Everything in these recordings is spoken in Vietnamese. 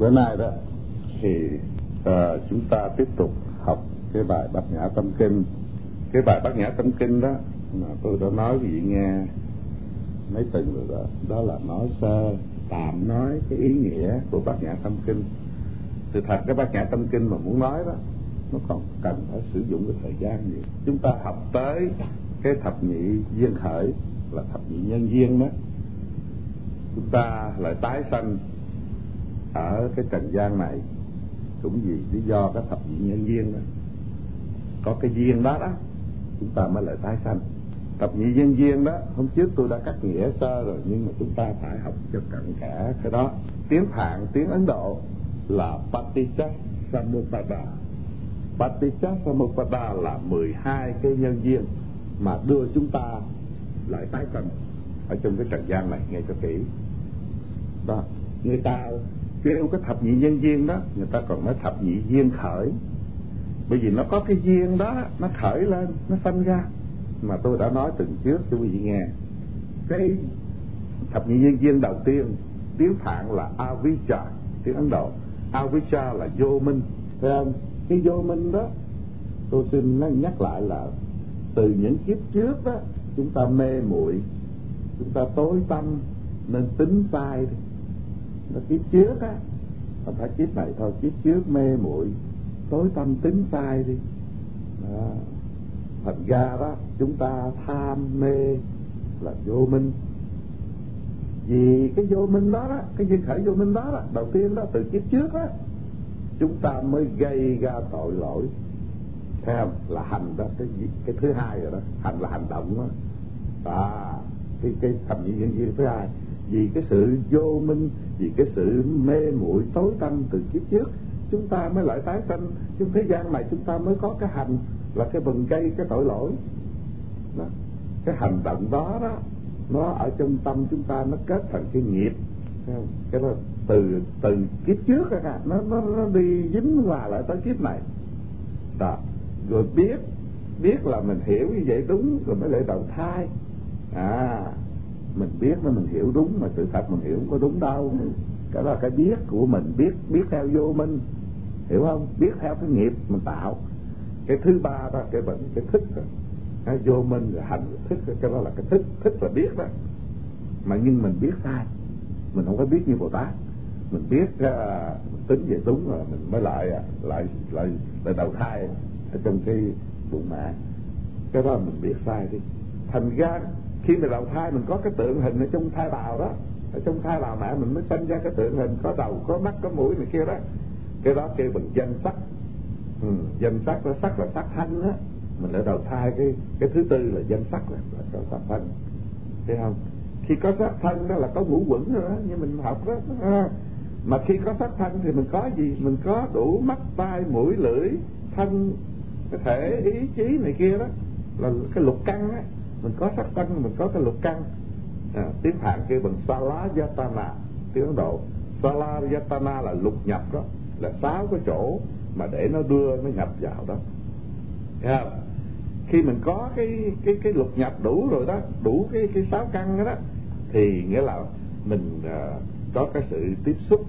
Bữa nay đó thì chúng ta tiếp tục học cái bài Bát Nhã Tâm Kinh. Cái bài Bát Nhã Tâm Kinh đó mà tôi đã nói quý vị nghe mấy tuần rồi đó. Đó là nói sơ, tạm nói cái ý nghĩa của Bát Nhã Tâm Kinh. Sự thật cái Bát Nhã Tâm Kinh mà muốn nói đó, nó còn cần phải sử dụng cái thời gian nhiều. Chúng ta học tới cái thập nhị duyên khởi, là thập nhị nhân duyên đó, chúng ta lại tái sanh ở cái trần gian này cũng vì lý do cái thập nhị nhân duyên đó. Có cái duyên đó đó chúng ta mới lại tái sanh. Thập nhị nhân duyên đó hôm trước tôi đã cắt nghĩa sơ rồi, nhưng mà chúng ta phải học cho cặn kẽ cái đó. Tiếng Phạn, tiếng Ấn Độ là Paticcasamuppada. Paticcasamuppada là 12 cái nhân duyên mà đưa chúng ta lại tái sanh ở trong cái trần gian này. Nghe cho kỹ đó. Người ta kêu cái thập nhị nhân duyên đó, người ta còn nói thập nhị duyên khởi, bởi vì nó có cái duyên đó nó khởi lên, nó sanh ra. Mà tôi đã nói từng trước cho quý vị nghe. Cái thập nhị nhân duyên đầu tiên tiếng Phạn là Avijja, tiếng Ấn Độ Avijja là vô minh. Thấy không? Cái vô minh đó tôi xin nhắc lại là từ những kiếp trước đó chúng ta mê muội, chúng ta tối tâm nên tính sai. Nó kiếp trước á, không phải kiếp này thôi, kiếp trước mê muội tối tâm tính sai đi đó. Thành ra đó chúng ta tham mê là vô minh. Vì cái vô minh đó, cái duyên khởi vô minh đó, đầu tiên đó từ kiếp trước đó chúng ta mới gây ra tội lỗi. Thấy không? Là hành đó, cái thứ hai rồi đó. Hành là hành động đó. Cái thập nhị nhân duyên thứ hai. Vì cái sự vô minh, vì cái sự mê muội tối tăm từ kiếp trước, chúng ta mới lại tái sanh trong thế gian này. Chúng ta mới có cái hành là cái vần gây cái tội lỗi đó. Cái hành động đó đó, nó ở trong tâm chúng ta, nó kết thành cái nghiệp. Cái đó từ kiếp trước ra, nó đi dính hòa lại tới kiếp này đó. Rồi biết là mình hiểu như vậy đúng rồi mới lại đầu thai. Mình biết nó mình hiểu đúng, mà sự thật mình hiểu không có đúng đâu. Cái đó là cái biết của mình, biết theo vô minh, hiểu không? Biết theo cái nghiệp mình tạo. Cái thứ ba đó cái thức đó. Cái vô minh là hành thức, cái đó là cái thức là biết đó. Mà nhưng mình biết sai, mình không có biết như Bồ Tát. Mình biết mình tính về đúng rồi mình mới lại đầu thai ở trong cái bụng mẹ. Cái đó mình biết sai đi. Thành ra khi mà đầu thai mình có cái tượng hình ở trong thai bào đó, ở trong thai bào mẹ mình mới sinh ra cái tượng hình có đầu, có mắt, có mũi này kia đó. Cái đó kêu bằng danh sắc. Danh sắc đó, sắc là sắc thanh á. Mình lại đầu thai cái thứ tư là danh sắc, là sắc thanh. Thấy không? Khi có sắc thân đó là có ngũ quẩn rồi đó, như mình học đó. Mà khi có sắc thân thì mình có gì? Mình có đủ mắt, tai, mũi, lưỡi, thân, cái thể, ý chí này kia đó, là cái lục căn á. Mình có sắc thân, mình có cái lục căn. Tiếng Phạn kêu bằng Salayatana, tiếng Ấn Độ Salayatana là lục nhập đó, là 6 cái chỗ mà để nó đưa nó nhập vào đó. Thấy không? Khi mình có cái lục nhập đủ rồi đó, đủ cái 6 căn đó, thì nghĩa là mình có cái sự tiếp xúc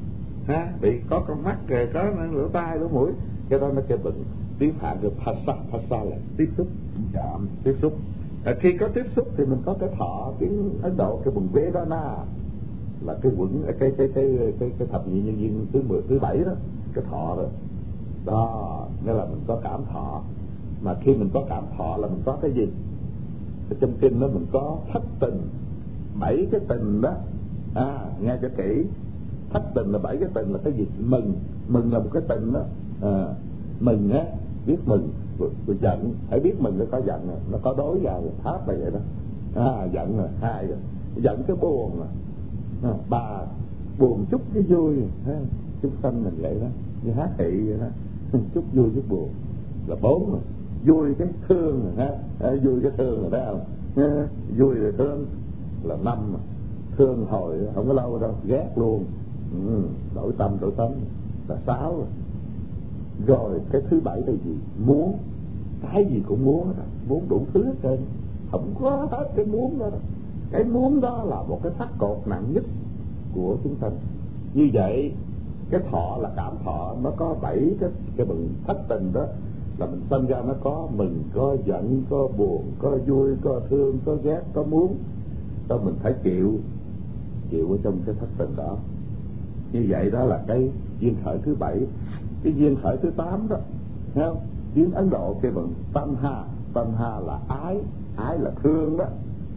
bị có con mắt kìa, có lỗ tai, lỗ mũi. Cái đó nó kêu bằng tiếng Phạn kêu Phassa là tiếp xúc, chạm, tiếp xúc. Khi có tiếp xúc thì mình có cái thọ, tiếng Ấn Độ cái bằng Vedana là cái quẩn, cái thập nhị nhân duyên thứ 7 đó, cái thọ rồi đó. Nghĩa là mình có cảm thọ. Mà khi mình có cảm thọ là mình có cái gì? Ở trong kinh đó mình có thất tình, 7 cái tình đó. Nghe cho kỹ. Thất tình là 7 cái tình là cái gì? Mừng là một cái tình đó. Mừng á, biết mừng. Rồi giận, hãy biết mừng nó có giận rồi, nó có đối vào tháp là vậy đó. Giận rồi, 2 rồi. Giận cái buồn rồi. 3 buồn chút cái vui. Chúng sanh mình vậy đó, như hát thị vậy đó. Chút vui chút buồn là 4 rồi. Vui cái thương rồi vui cái thương rồi, thấy không? Vui rồi thương là 5 rồi. Thương hồi không có lâu đâu, ghét luôn. Đổi tâm là 6 rồi. Rồi cái thứ 7 là gì? Muốn. Cái gì cũng muốn đó. Muốn đủ thứ hết trơn. Không có hết cái muốn đó. Cái muốn đó là một cái thắt cột nặng nhất của chúng ta. Như vậy Cái thọ là cảm thọ, nó có 7 cái bừng thất tình đó, là mình sinh ra nó có mừng, có giận, có buồn, có vui, có thương, có ghét, có muốn. Đó mình phải chịu ở trong cái thất tình đó. Như vậy đó là cái duyên khởi thứ 7. Cái duyên khởi thứ 8 đó, thấy không? Tiếng Ấn Độ kêu bằng tanha là ái là thương đó.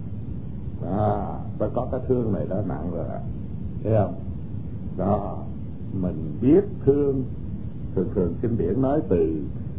Ta có cái thương này đó nặng rồi, thấy không? Đó, mình biết thương. Thường kinh điển nói từ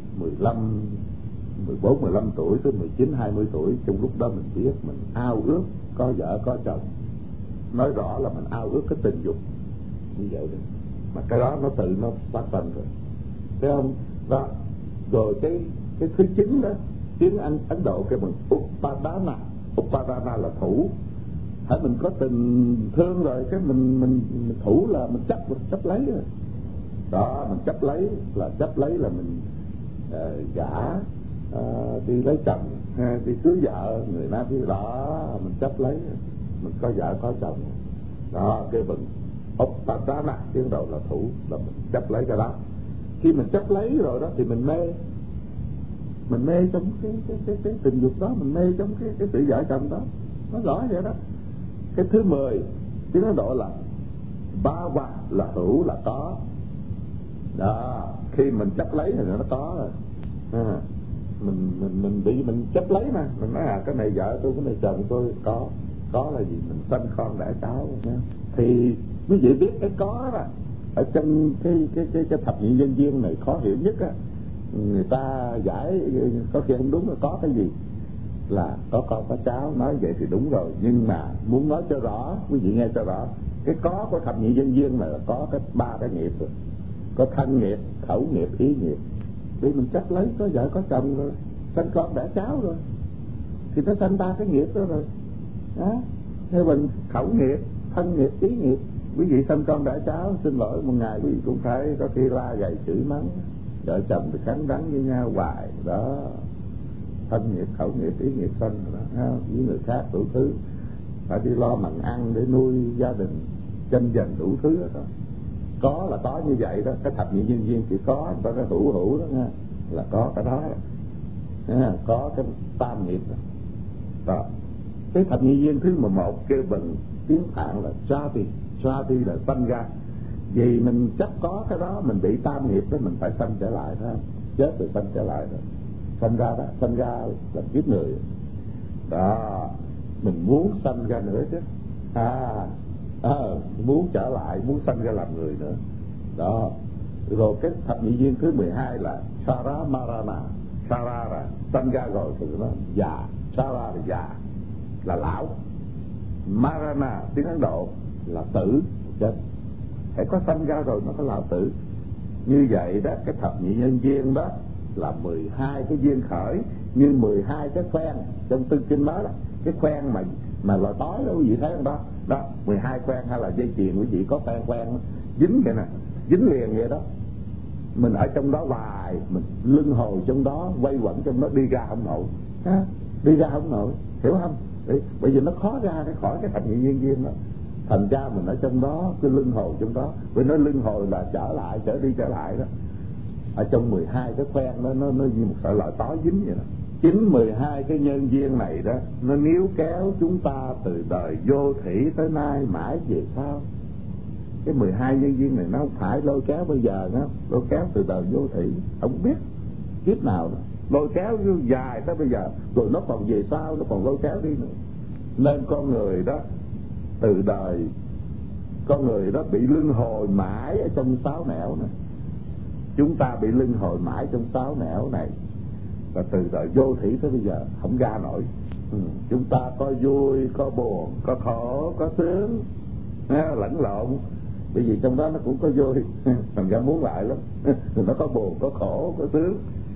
14-15 tuổi tới 19-20 tuổi, trong lúc đó mình biết mình ao ước có vợ có chồng. Nói rõ là mình ao ước cái tình dục như vậy đó, mà cái đó nó tự nó phát sinh rồi, thấy không? Đó, rồi cái thứ 9 đó, tiếng Ấn Độ kêu bằng Upadana là thủ. Hãy mình có tình thương rồi, cái mình thủ là mình chấp lấy rồi. Đó, mình chấp lấy là mình gả, đi lấy chồng, đi cưới vợ, người nam đi đó, mình chấp lấy, mình có vợ có chồng. Đó, cái bằng Upadana, tiếng đầu là thủ, là mình chấp lấy cái đó. Khi mình chấp lấy rồi đó thì mình mê trong cái tình dục đó, mình mê trong cái sự vợ chồng đó, nó rõ vậy đó. Cái thứ 10 tiếng Ấn Độ là bhava, là hữu, là có. Đó, khi mình chấp lấy thì nó có rồi. Mình bị mình chấp lấy mà, mình nói cái này vợ tôi, cái này chồng tôi, có là gì? Mình sanh con đẻ cháu nha. Thì quý vị biết cái có đó, ở trong cái thập nhị nhân duyên này khó hiểu nhất á, người ta giải có khi không đúng là có cái gì, là có con có cháu, nói vậy thì đúng rồi. Nhưng mà muốn nói cho rõ, quý vị nghe cho rõ, cái có của thập nhị nhân duyên là có cái 3 cái nghiệp rồi. Có thân nghiệp, khẩu nghiệp, ý nghiệp. Vì mình chấp lấy có vợ có chồng rồi, sanh con đẻ cháu rồi, thì nó sanh 3 cái nghiệp đó rồi đó. Theo mình khẩu nghiệp, thân nghiệp, ý nghiệp. Quý vị sanh con đẻ cháu, xin lỗi một ngày quý vị cũng phải có khi la gầy chửi mắng, vợ chồng thì cắn đắng với nhau hoài đó. Thân nghiệp, khẩu nghiệp, ý nghiệp sanh đó, với người khác đủ thứ, phải đi lo mặn ăn để nuôi gia đình, tranh giành đủ thứ đó. Có là có như vậy đó. Cái thập nhị nhân duyên chỉ có cái hữu đó nha, là có cái đó, có cái tam nghiệp đó. Đó, cái thập nhị duyên thứ 11 kêu bằng tiếng Phạn là Jati là sanh ra. Vì mình chấp có cái đó, mình bị tam nghiệp đó, mình phải sanh trở lại đó, chết rồi sanh trở lại đó. Sanh ra làm kiếp người đó, mình muốn sanh ra nữa chứ, muốn trở lại, muốn sanh ra làm người nữa đó. Rồi cái thập nhị duyên thứ 12 là Sara Marana. Sara là sanh ra rồi thì nó già, Sara là già, là lão. Marana tiếng Ấn Độ là tử, chết. Phải có sanh ra rồi nó có lão tử. Như vậy đó, cái thập nhị nhân duyên đó là 12 cái duyên khởi, như 12 cái khoen trong Tương Kinh nói đó. Cái khoen mà lòi tối đó quý vị thấy không đó? Đó, 12 khoen hay là dây chuyền, quý vị có khoen dính vậy nè, dính liền vậy đó. Mình ở trong đó hoài, mình luân hồi trong đó, quay quẩn trong đó, đi ra không nổi, đi ra không nổi, hiểu không? Bởi vì nó khó ra khỏi cái thập nhị nhân duyên đó. Thành ra mình ở trong đó, cứ luân hồi trong đó. Vì nó luân hồi là trở lại, trở đi trở lại đó. Ở trong 12 cái khoen đó, nó như một sợi lòi tối dính vậy đó. Chính 12 cái nhân duyên này đó, nó níu kéo chúng ta từ đời vô thủy tới nay mãi về sau. Cái 12 nhân duyên này nó không phải lôi kéo bây giờ nữa, lôi kéo từ đời vô thủy, không biết kiếp nào nữa. Lôi kéo dài tới bây giờ, rồi nó còn về sau, nó còn lôi kéo đi nữa. Nên con người đó, từ đời con người đó bị luân hồi mãi ở trong 6 nẻo này. Chúng ta bị luân hồi mãi trong 6 nẻo này, và từ đời vô thủy tới bây giờ không ra nổi. Chúng ta có vui, có buồn, có khổ, có sướng, lẫn lộn. Bởi vì trong đó nó cũng có vui, thành ra muốn lại lắm. Nó có buồn, có khổ, có sướng.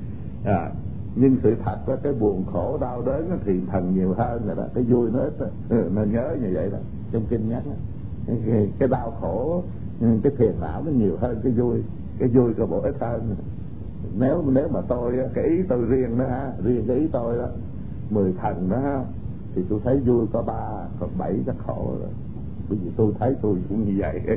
Nhưng sự thật là cái buồn khổ đau đớn nó thì thần nhiều hơn rồi đó, cái vui nó ít rồi. Nên nhớ như vậy đó, trong kinh nhắc đó. Cái đau khổ, cái phiền não nó nhiều hơn cái vui có bộ ít hơn. Nếu mà tôi, cái ý tôi riêng đó riêng cái ý tôi đó, 10 thần đó thì tôi thấy vui có 3, còn 7 chắc khổ rồi. Bởi vì tôi thấy tôi cũng như vậy,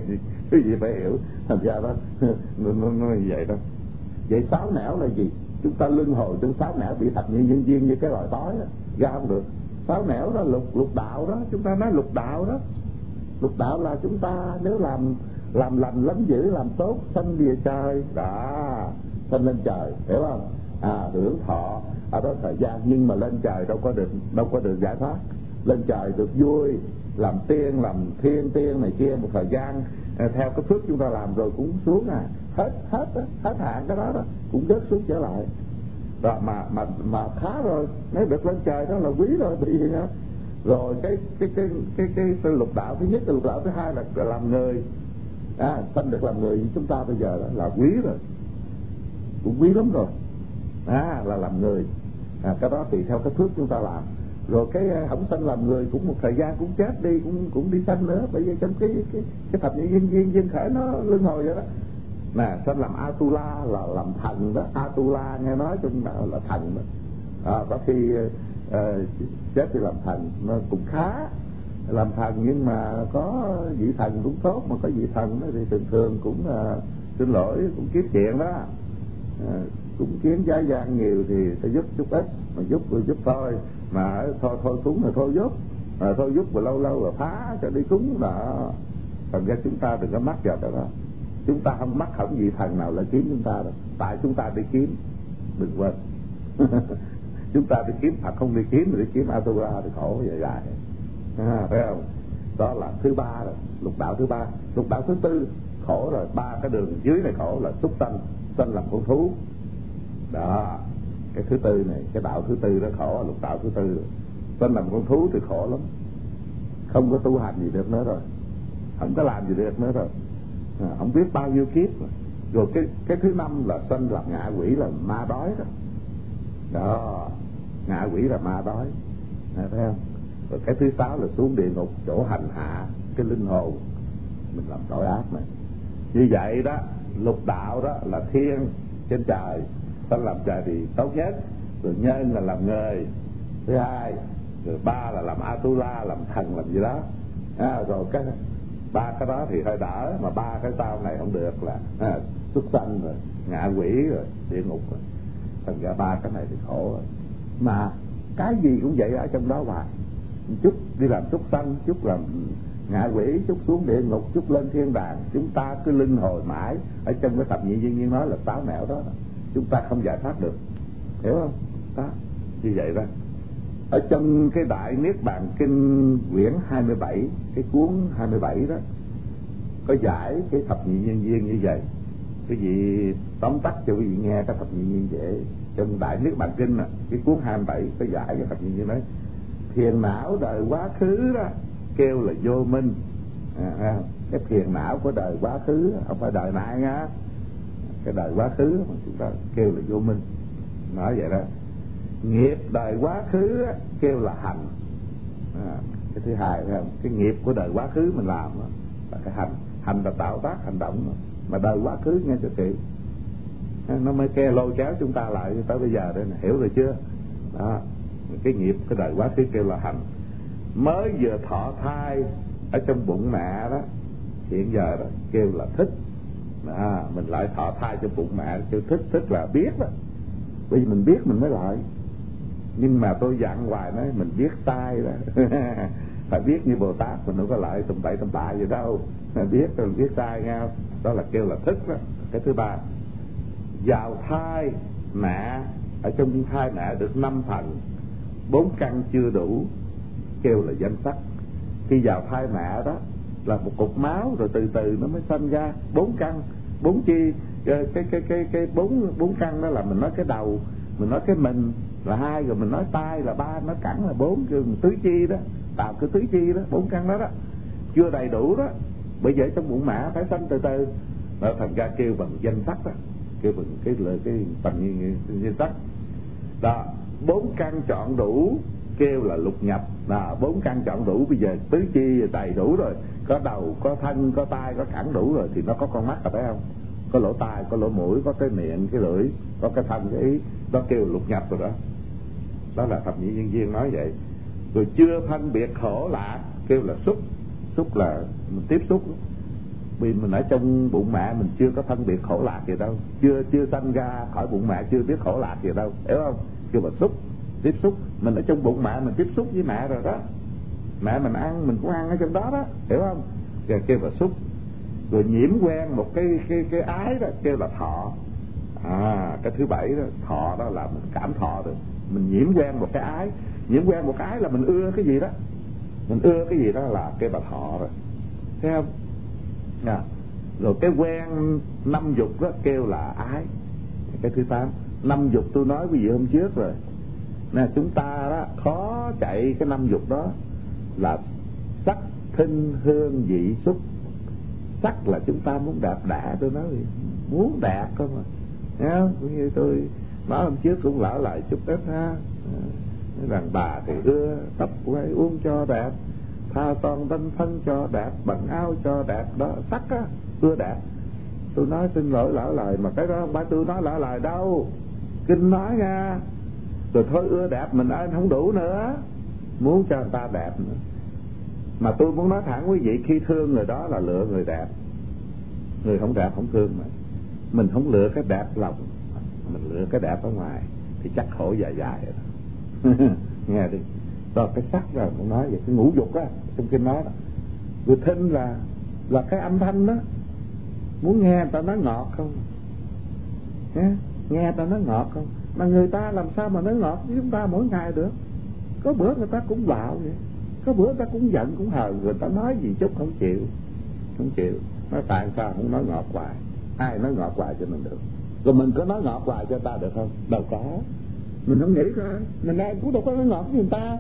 Cái gì phải hiểu. Thành ra đó nó như vậy đó. Vậy sáu nẻo là gì? Chúng ta luân hồi trong sáu nẻo bị thập nhị nhân duyên như cái loài tối đó, ra không được. Sáu nẻo đó lục đạo đó, chúng ta nói lục đạo đó. Lục đạo là chúng ta nếu làm lành lánh dữ, làm tốt, sanh địa trời đó, sanh lên trời, hiểu không? Hưởng thọ ở đó thời gian, nhưng mà lên trời đâu có được giải thoát. Lên trời được vui, làm tiên, làm thiên tiên này kia một thời gian, theo cái phước chúng ta làm rồi cũng xuống hết hạn cái đó cũng rớt xuống trở lại. Đó, mà khá rồi, nếu được lên trời đó là quý rồi, bị gì nữa. Rồi cái lục đạo thứ nhất là lục đạo, thứ hai là làm người, sanh được làm người như chúng ta bây giờ đó là quý rồi, cũng quý lắm rồi, là làm người. Cái đó tùy theo cái phước chúng ta làm. Rồi cái không sanh làm người cũng một thời gian cũng chết đi, cũng đi sanh nữa. Bởi vì trong cái thập nhị nhân duyên khởi nó luân hồi vậy đó. Sanh làm Atula là làm thần đó. Atula nghe nói chung là thần đó. Có khi chết thì làm thần nó cũng khá, làm thần, nhưng mà có vị thần cũng tốt, mà có vị thần đó thì thường cũng xin lỗi, cũng kiếm chuyện đó. Cũng kiếm giá gian nhiều thì ta giúp chút ít, mà giúp thôi, mà thôi cúng là thôi giúp và lâu là phá cho đi cúng đó. Thành ra chúng ta đừng có mắc vào đó. Chúng ta không mắc hỏng vị thần nào là kiếm chúng ta đâu, tại chúng ta đi kiếm, đừng quên. Chúng ta đi kiếm Phật, không đi kiếm, mà đi kiếm Atula thì khổ dài, phải không? Đó là thứ ba rồi, lục đạo thứ ba. Lục đạo thứ tư khổ rồi, ba cái đường dưới này khổ là súc sanh làm con thú đó. Cái thứ tư này, cái đạo thứ tư đó khổ, lục đạo thứ tư. Sanh làm con thú thì khổ lắm, không có tu hành gì được nữa rồi, không có làm gì được nữa rồi, không biết bao nhiêu kiếp rồi. Rồi cái thứ năm là sanh làm ngạ quỷ, là ma đói đó. Ngạ quỷ là ma đói, thấy không? Rồi cái thứ sáu là xuống địa ngục, chỗ hành hạ cái linh hồn mình làm tội ác này. Như vậy đó, lục đạo đó là thiên trên trời, sanh làm trời thì tốt nhất. Rồi nhân là làm người thứ hai, rồi ba là làm Atula, làm thần, làm gì đó. Rồi cái ba cái đó thì hơi đỡ, mà ba cái sau này không được là súc sanh rồi, ngạ quỷ rồi, địa ngục rồi. Thành ra ba cái này thì khổ rồi. Mà cái gì cũng vậy ở trong đó hoài, chút đi làm súc sanh, chút làm ngạ quỷ, chút xuống địa ngục, chút lên thiên đàng. Chúng ta cứ luân hồi mãi ở trong cái thập nhị nhân duyên nói là sáu nẻo đó, chúng ta không giải thoát được, hiểu không? Đó, như vậy đó. Ở trong cái Đại Niết Bàn Kinh quyển 27, cái cuốn 27 đó, có giải cái thập nhị nhân duyên như vậy. Cái gì tóm tắt cho quý vị nghe cái thập nhị nhân dễ. Trong Đại Niết Bàn Kinh cái cuốn 27 có giải cái thập nhị nhân nói phiền não đời quá khứ đó kêu là vô minh. Cái phiền não của đời quá khứ, không phải đời nay nha, cái đời quá khứ mà chúng ta kêu là vô minh, nói vậy đó. Nghiệp đời quá khứ kêu là hành. Cái thứ hai là cái nghiệp của đời quá khứ mình làm là cái hành là tạo tác hành động, mà đời quá khứ nghe cho kỹ, nó mới lôi kéo chúng ta lại tới bây giờ đây này, hiểu rồi chưa? Đó, cái nghiệp cái đời quá khứ kêu là hành. Mới vừa thọ thai ở trong bụng mẹ đó, hiện giờ đó kêu là thích. Mình lại thọ thai trong bụng mẹ kêu thích là biết đó, vì mình biết mình mới lại. Nhưng mà tôi dặn hoài nói mình biết sai đó. Phải biết như Bồ Tát, mình đâu có lại tùm bậy tùm bạ gì đâu, biết rồi mình biết sai nghe. Đó là kêu là thích đó. Cái thứ ba, vào thai mẹ, ở trong thai mẹ được 5 phần, 4 căn chưa đủ, kêu là danh sắc. Khi vào thai mẹ đó là một cục máu, rồi từ từ nó mới sinh ra 4 căn, 4 chi. Cái 4 căn đó là mình nói cái đầu, mình nói cái mình là 2, rồi mình nói tai là 3, nói cẳng là 4, rồi tứ chi đó, tạo cái tứ chi đó, 4 căn đó đó chưa đầy đủ đó. Bởi vậy trong bụng mẹ phải sanh từ từ, đó thành ra kêu bằng danh sắc đó, kêu bằng cái bằng danh sắc đó. 4 căn chọn đủ kêu là lục nhập. 4 căn chọn đủ, bây giờ tứ chi đầy đủ rồi, có đầu, có thân, có tai, có cẳng đủ rồi thì nó có con mắt, phải không? Có lỗ tai, có lỗ mũi, có cái miệng, cái lưỡi, có cái thân, cái ý, đó kêu lục nhập rồi đó. Đó là thập nhị nhân duyên nói vậy. Rồi chưa phân biệt khổ lạc kêu là xúc. Xúc là mình tiếp xúc, Vì mình ở trong bụng mẹ mình chưa có phân biệt khổ lạc gì đâu, chưa sanh ra khỏi bụng mẹ chưa biết khổ lạc gì đâu, hiểu không? Kêu mà xúc, tiếp xúc. Mình ở trong bụng mẹ mình tiếp xúc với mẹ rồi đó, mẹ mình ăn mình cũng ăn ở trong đó đó, hiểu không? Rồi kêu là xúc. Rồi nhiễm quen một cái ái đó kêu là thọ. Cái thứ bảy đó, thọ đó là mình cảm thọ được. Mình nhiễm quen một cái ái, nhiễm quen một cái là mình ưa cái gì đó, mình ưa cái gì đó là kêu là thọ rồi, thấy không? Rồi cái quen năm dục đó kêu là ái. Cái thứ 8, năm dục tôi nói quý vị hôm trước rồi nè, chúng ta đó khó chạy cái năm dục đó là sắc thinh hương vị xúc. Sắc là chúng ta muốn đẹp đẽ, tôi nói muốn đẹp cơ mà, thấy không? Cũng như tôi nói hôm trước cũng lỡ lại chút ít ha. Đàn bà thì ưa tóc quay uống cho đẹp, tha son đánh phân cho đẹp, bận áo cho đẹp đó, sắc á, ưa đẹp. Tôi nói xin lỗi lỡ lời, mà cái đó không phải tôi nói lỡ lời đâu, kinh nói nha. Rồi thôi ưa đẹp mình ơn không đủ nữa, muốn cho người ta đẹp nữa. Mà tôi muốn nói thẳng quý vị, khi thương người đó là lựa người đẹp, người không đẹp không thương. Mà mình không lựa cái đẹp lòng, mình lựa cái đẹp ở ngoài thì chắc khổ dài dài rồi đó. Nghe đi. Rồi cái sắc rồi cũng nói về cái ngũ dục á, trong kinh nói đó. Người thinh là cái âm thanh đó, muốn nghe người ta nói ngọt không? Nghe người ta nói ngọt không? Mà người ta làm sao mà nói ngọt với chúng ta mỗi ngày được? Có bữa người ta cũng bạo vậy, có bữa người ta cũng giận cũng hờn, người ta nói gì chút không chịu. Nói tại sao không nói ngọt hoài? Ai nói ngọt hoài cho mình được? Rồi mình có nói ngọt hoài cho người ta được không? Đâu có. Mình không nghĩ ra, mình ai cũng đâu có nói ngọt với người ta.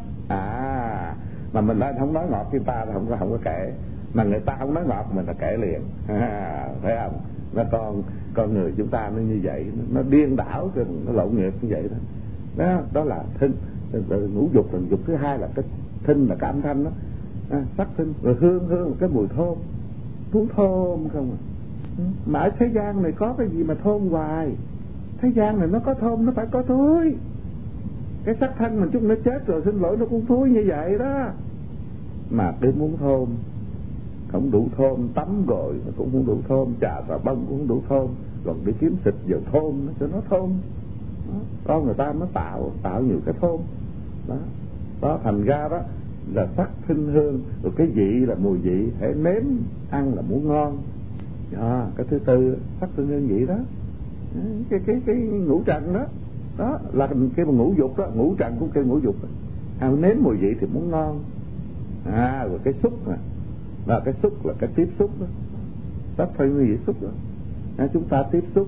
Mà mình lại không nói ngọt với người ta là không có kể. Mà người ta không nói ngọt mình là kể liền. Thấy không? Nó con người chúng ta nó như vậy, nó điên đảo, nó lộn nghiệp như vậy đó. Đó là thinh. Ngũ dục là dục thứ hai, là cái thinh là cái âm thanh đó. Sắc thinh. Rồi hương là cái mùi thơm, muốn thơm không à. Mà ở thế gian này có cái gì mà thơm hoài? Thế gian này nó có thơm nó phải có thối. Cái sắc thân mình chúng nó chết rồi, xin lỗi, nó cũng thối như vậy đó. Mà cái muốn thơm không đủ thơm, tắm gội nó cũng không đủ thơm, trà xà bông cũng không đủ thơm, còn đi kiếm xịt dầu thơm nó cho nó thơm đó. Con người ta nó tạo nhiều cái thơm đó thành ra đó là sắc thinh hương. Rồi cái vị là mùi vị, hãy nếm ăn là muốn ngon. Cái thứ tư sắc thinh hương vị đó, cái ngũ trần đó, đó là cái ngũ dục đó, ngũ trần cũng kêu ngũ dục. Nếm mùi vị thì muốn ngon. Rồi cái xúc và cái xúc là cái tiếp xúc đó, sắc thinh hương vị xúc đó. Chúng ta tiếp xúc,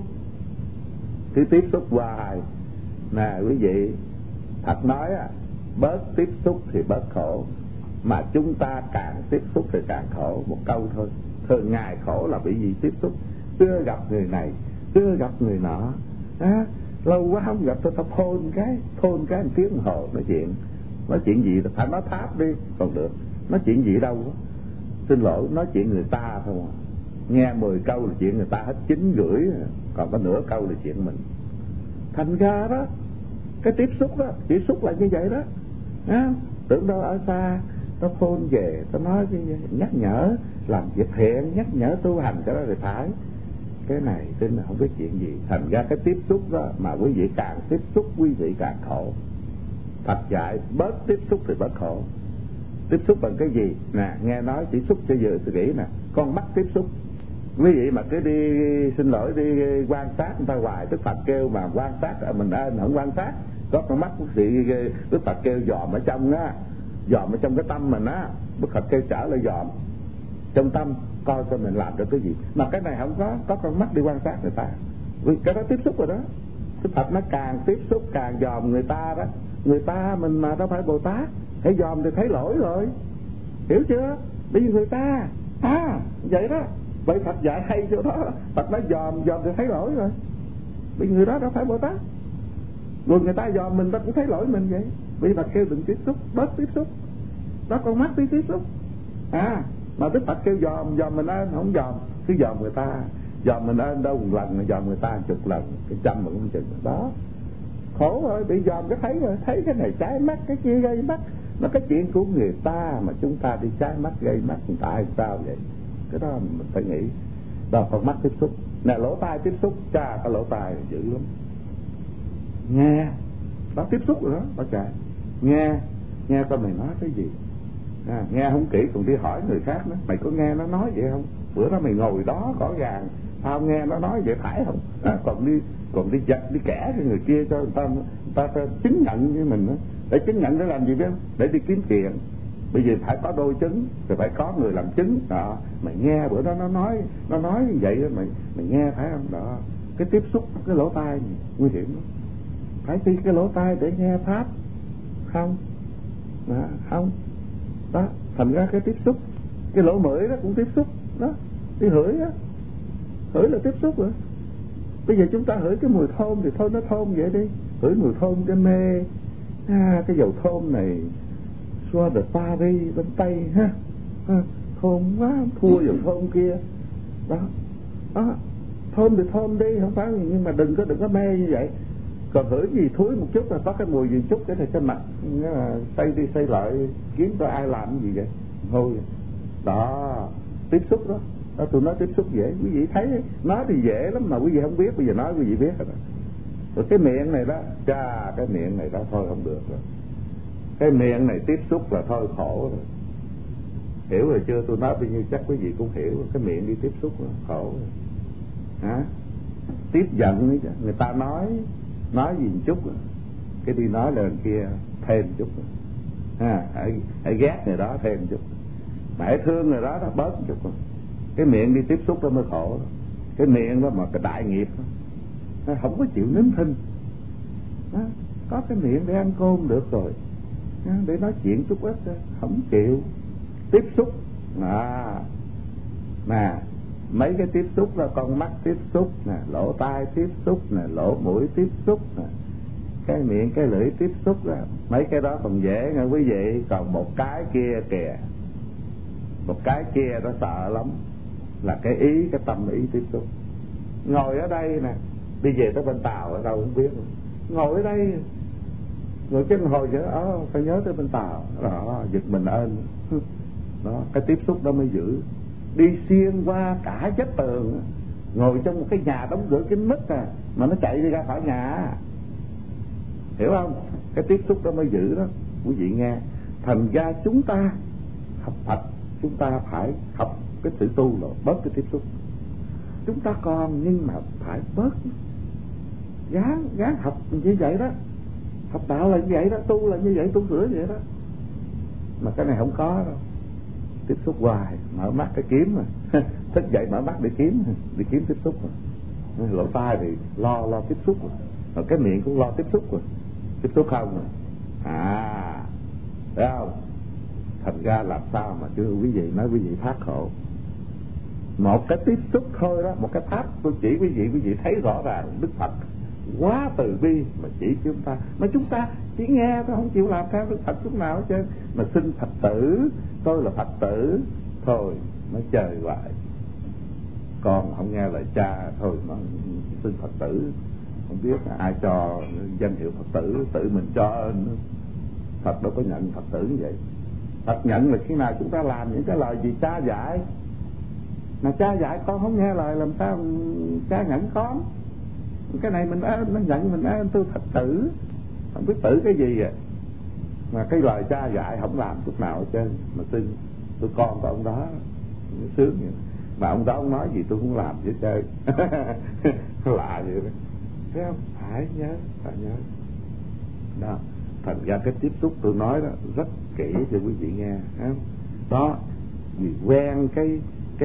cứ tiếp xúc hoài nè quý vị. Thật nói bớt tiếp xúc thì bớt khổ, mà chúng ta càng tiếp xúc thì càng khổ. Một câu thôi, thường ngày khổ là bị gì? Tiếp xúc. Chưa gặp người này, chưa gặp người nọ, lâu quá không gặp, tôi phone cái một tiếng đồng hồ nói chuyện gì phải nói tháp đi còn được, nói chuyện gì đâu đó. Xin lỗi, nói chuyện người ta thôi mà. Nghe 10 câu là chuyện người ta hết 9 rưỡi, còn có nửa câu là chuyện mình. Thành ra đó, cái tiếp xúc đó, tiếp xúc là như vậy đó. Tưởng đâu ở xa, nó phone về, nó nói nhắc nhở làm việc thiện, nhắc nhở tu hành, cái đó thì phải. Cái này tin là không biết chuyện gì. Thành ra cái tiếp xúc đó mà quý vị càng tiếp xúc quý vị càng khổ. Phật dạy bớt tiếp xúc thì bớt khổ. Tiếp xúc bằng cái gì? Nè, nghe nói chỉ xúc cho giờ tôi nghĩ nè, con mắt tiếp xúc. Quý vị mà cứ đi, xin lỗi, đi quan sát người ta hoài, Đức Phật kêu mà quan sát, mình không quan sát. Có con mắt của sĩ, Đức Phật kêu dòm ở trong á, dòm ở trong cái tâm mình á. Đức Phật kêu trở lại dòm trong tâm, coi coi mình làm được cái gì. Mà cái này không có con mắt đi quan sát người ta, vì cái đó tiếp xúc rồi đó. Đức Phật nó càng tiếp xúc càng dòm người ta đó. Người ta mình mà đâu phải Bồ Tát, hãy dòm thì thấy lỗi rồi, hiểu chưa? Bởi vì người ta vậy đó. Vậy Phật dạy hay chỗ đó, Phật nói dòm thì thấy lỗi rồi, bởi vì người đó đâu phải Bồ Tát. Rồi người ta dòm mình, ta cũng thấy lỗi mình vậy. Vì Phật kêu đừng tiếp xúc, bớt tiếp xúc. Đó, con mắt đi tiếp xúc. Mà Đức Phật kêu dòm mình ơn, không dòm, cứ dòm người ta. Dòm mình ơn đâu một lần, dòm người ta 10 lần, cái 100 mà cũng chừng đó. Khổ rồi, bị dòm cái thấy rồi, thấy cái này trái mắt, cái kia gây mắt. Nó cái chuyện của người ta mà chúng ta đi trái mắt gây mắt, tại sao vậy? cái đó mình phải nghĩ. Đó, con mắt tiếp xúc nè, lỗ tai tiếp xúc, cha cái lỗ tai dữ lắm, nghe đó, tiếp xúc rồi đó, bác trai nghe coi mày nói cái gì. Nghe không kỹ còn đi hỏi người khác nữa, mày có nghe nó nói vậy không, bữa đó mày ngồi đó rõ ràng tao nghe nó nói vậy phải không, còn đi giật đi kẻ cho người kia cho người ta chứng nhận với mình đó. Để chứng nhận để làm gì biết không? Để đi kiếm tiền. Bây giờ phải có đôi chứng rồi phải có người làm chứng đó. Mày nghe bữa đó nó nói như vậy đó, mày nghe phải không đó. Cái tiếp xúc cái lỗ tai nguy hiểm lắm. Phải đi cái lỗ tai để nghe pháp không đó, không đó, thành ra cái tiếp xúc. Cái lỗ mũi đó cũng tiếp xúc đó, đi hửi á, hửi là tiếp xúc rồi. Bây giờ chúng ta hửi cái mùi thơm thì thôi nó thơm vậy đi, hửi mùi thơm cái mê. Cái dầu thơm này Xoa de Paris bên Tây ha, thơm quá, thua dầu thơm kia đó. Thơm thì thơm đi, không phải, nhưng mà đừng có mê như vậy. Còn hửi gì thúi một chút là có cái mùi gì chút cái này trên mặt, xây đi xây lại kiếm coi ai làm cái gì vậy thôi đó. Tiếp xúc đó, tụi nó tiếp xúc dễ, quý vị thấy nói thì dễ lắm mà quý vị không biết, bây giờ nói quý vị biết rồi đó. Rồi cái miệng này đó, cái miệng này đó thôi không được rồi. Cái miệng này tiếp xúc là thôi khổ rồi. Hiểu rồi chưa? Tôi nói bao nhiêu chắc quý vị cũng hiểu. Cái miệng đi tiếp xúc là khổ rồi. Tiếp giận ấy, người ta nói gì một chút rồi, cái đi nói lên kia thêm một chút rồi. Hãy ghét người đó thêm một chút, mà hãy thương người đó bớt một chút rồi. Cái miệng đi tiếp xúc đó mới khổ rồi. Cái miệng đó mà cái đại nghiệp đó, nó không có chịu nín thinh đó. Có cái miệng để ăn cơm được rồi, để nói chuyện chút ít đó, không chịu tiếp xúc. Nè mấy cái tiếp xúc là con mắt tiếp xúc nè, lỗ tai tiếp xúc nè, lỗ mũi tiếp xúc nè, cái miệng cái lưỡi tiếp xúc đó. Mấy cái đó còn dễ nha quý vị. Còn một cái kia kìa, một cái kia nó sợ lắm, là cái ý, cái tâm ý tiếp xúc. Ngồi ở đây nè, đi về tới bên Tàu ở đâu không biết, ngồi ở đây ngồi trên hồi nhớ phải nhớ tới bên Tàu đó, giật mình ơn đó. Cái tiếp xúc đó mới giữ. Đi xuyên qua cả vách tường, ngồi trong một cái nhà đóng cửa kín mít mà nó chạy đi ra khỏi nhà, hiểu không? Cái tiếp xúc đó mới giữ đó quý vị nghe. Thành ra chúng ta học Phật, chúng ta phải học cái sự tu rồi bớt cái tiếp xúc. Chúng ta còn nhưng mà phải bớt, gán học như vậy đó. Học đạo là như vậy đó, tu là như vậy, tu sửa như vậy đó. Mà cái này không có đâu. Tiếp xúc hoài, mở mắt cái kiếm mà thức dậy mở mắt để kiếm tiếp xúc rồi. Lỗ tai thì lo tiếp xúc rồi cái miệng cũng lo tiếp xúc rồi. Tiếp xúc không rồi thấy không? Thành ra làm sao mà chứ quý vị nói quý vị thoát khổ. Một cái tiếp xúc thôi đó, một cái pháp tôi chỉ quý vị thấy rõ ràng Đức Phật quá từ bi mà chỉ chúng ta, mà chúng ta chỉ nghe thôi, không chịu làm theo Đức Phật chút nào hết trơn. Mà xin Phật tử, tôi là Phật tử thôi, nó chơi hoài. Con không nghe lời cha thôi mà xin Phật tử, không biết là ai cho danh hiệu Phật tử, tự mình cho. Phật đâu có nhận Phật tử như vậy. Phật nhận là khi nào chúng ta làm những cái lời gì cha dạy. Mà cha dạy con không nghe lời làm sao cha nhận con. Cái này mình nó nhận mình tôi Phật tử, không biết tử cái gì vậy. Mà cái lời cha dạy không làm chút nào hết trơn, mà xin tôi con của ông đó, sướng vậy. Mà ông đó ông nói gì tôi không làm hết trơn. Lạ vậy đó. Thấy không? Phải nhớ đó. Thành ra cái tiếp xúc tôi nói đó rất kỹ cho quý vị nghe đó. Vì quen cái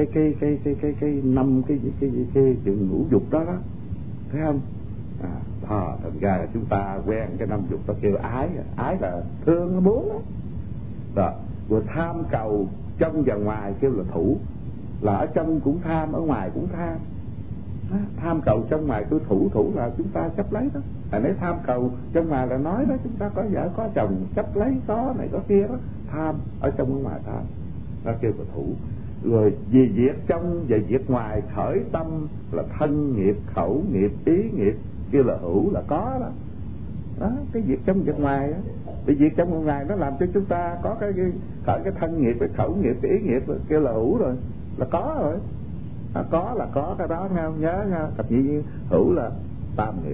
năm cái chuyện ngũ dục đó, thấy không? Thành ra là chúng ta quen cái năm dục đó kêu ái là thương nó muốn đó. Rồi tham cầu trong và ngoài kêu là thủ, là ở trong cũng tham, ở ngoài cũng tham. Tham cầu trong ngoài tôi thủ là chúng ta chấp lấy đó. Nếu tham cầu trong ngoài là nói đó, chúng ta có vợ có chồng chấp lấy có này có kia đó. Tham ở trong ở ngoài tham, nó kêu là thủ. Rồi vì việc trong và việc ngoài khởi tâm là thân nghiệp, khẩu nghiệp, ý nghiệp kêu là hữu, là có đó. Đó, cái việc trong việc ngoài đó. Vì việc trong việc ngoài nó làm cho chúng ta có cái khởi cái thân nghiệp, cái khẩu nghiệp, cái ý nghiệp kêu là hữu rồi. là có rồi. Có là có cái đó nghe không? Nhớ nha, thập nhị duyên hữu là tam nghiệp.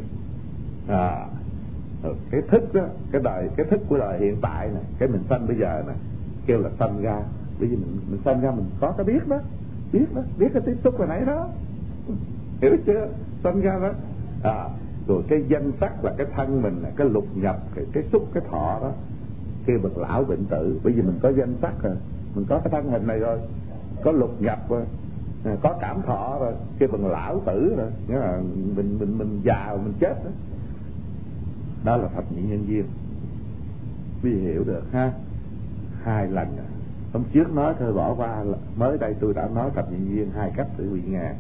Cái thức đó, cái thức của đời hiện tại này, cái mình sanh bây giờ này kêu là sanh ra. Bởi vì mình sanh ra mình có cái biết đó, biết cái tiếp xúc hồi nãy đó, hiểu chưa? Sanh ra đó. Rồi cái danh sắc là cái thân mình này, cái lục nhập, cái xúc, cái thọ đó kêu bằng lão bệnh tử. Bởi vì mình có danh sắc rồi, mình có cái thân hình này rồi, có lục nhập rồi, có cảm thọ rồi, kêu bằng lão tử rồi. Nghĩa là mình già mình chết đó. Đó là thập nhị nhân duyên. Quý vị hiểu được ha? 2 lần rồi. Hôm trước nói thôi bỏ qua, mới đây tôi đã nói thập nhị duyên 2 cách để quý vị nghe.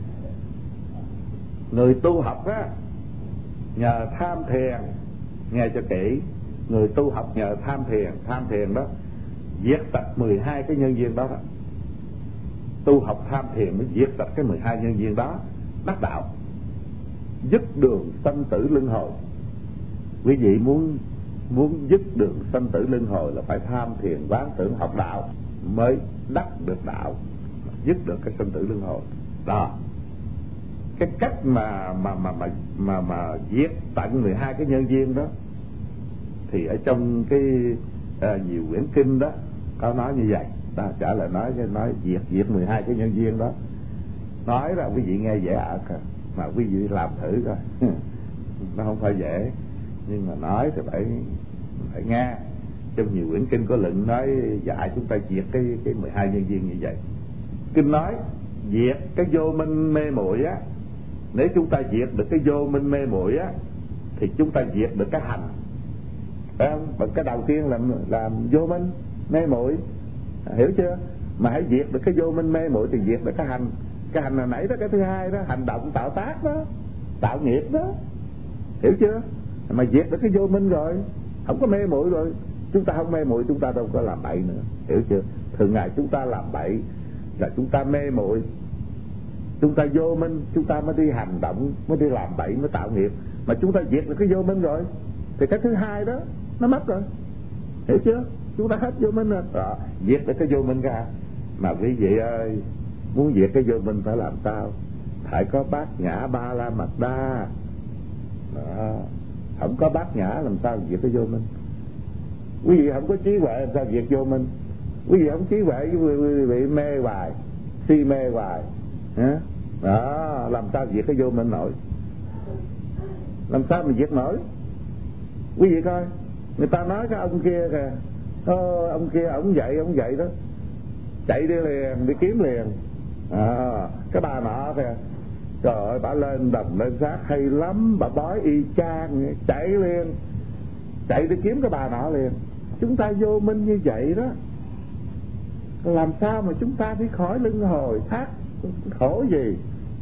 Người tu học á, nhờ tham thiền, nghe cho kỹ, người tu học nhờ tham thiền đó diệt sạch 12 cái nhân duyên đó. Tu học tham thiền mới diệt sạch cái 12 nhân duyên đó, đắc đạo, dứt đường sanh tử luân hồi. Quý vị muốn dứt đường sanh tử luân hồi là phải tham thiền quán tưởng học đạo mới đắc được đạo, dứt được cái sanh tử luân hồi đó. Cái cách mà diệt tận 12 cái nhân duyên đó thì ở trong cái nhiều quyển kinh đó có nói như vậy. Ta trả lời nói diệt 12 cái nhân duyên đó. Nói là quý vị nghe dễ ợt mà quý vị làm thử coi. Nó không phải dễ, nhưng mà nói thì phải nghe. Trong nhiều quyển kinh có luận nói dạy chúng ta diệt cái 12 nhân duyên như vậy. Kinh nói diệt cái vô minh mê muội á. Nếu chúng ta diệt được cái vô minh mê muội á thì chúng ta diệt được cái hành. Phải không? Và cái đầu tiên là vô minh mê muội, hiểu chưa? Mà hãy diệt được cái vô minh mê muội thì diệt được cái hành. Cái hành là nãy đó, cái thứ hai đó, hành động tạo tác đó, tạo nghiệp đó, hiểu chưa? Mà diệt được cái vô minh rồi, không có mê muội rồi, chúng ta không mê muội chúng ta đâu có làm bậy nữa, hiểu chưa? Thường ngày chúng ta làm bậy là chúng ta mê muội, chúng ta vô minh, chúng ta mới đi hành động, mới đi làm bậy, mới tạo nghiệp. Mà chúng ta diệt được cái vô minh rồi thì cái thứ hai đó nó mất rồi, hiểu chưa? Chúng ta hết vô minh rồi, diệt được cái vô minh ra. Mà quý vị ơi, muốn diệt cái vô minh phải làm sao? Phải có bát nhã ba la mật đa đó. Không có bát nhã làm sao diệt cái vô minh? Quý vị không có trí huệ làm sao diệt vô minh? Quý vị không trí huệ, quý vị mê hoài, si mê hoài đó, làm sao diệt cái vô minh nổi? Làm sao mà diệt nổi? Quý vị coi, người ta nói cái ông kia kìa, ông kia ổng vậy đó, chạy đi liền, đi kiếm liền. Cái bà nọ kìa, trời ơi, bà lên đầm lên sát hay lắm, bà bói y chang, chạy liền, chạy đi kiếm cái bà nọ liền. Chúng ta vô minh như vậy đó, làm sao mà chúng ta đi khỏi luân hồi thác khổ gì?